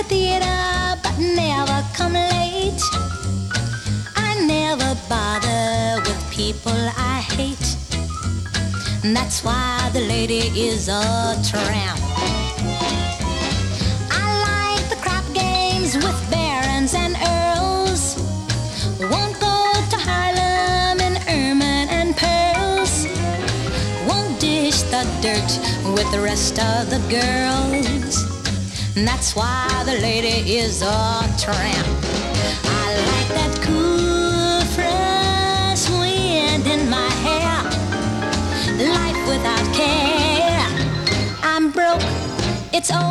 the theater, but never come late. I never bother with people I hate. That's why the lady is a tramp. I like the crap games with barons and earls. Won't go to Harlem in ermine and pearls. Won't dish the dirt with the rest of the girls. That's why the lady is a tramp. I like that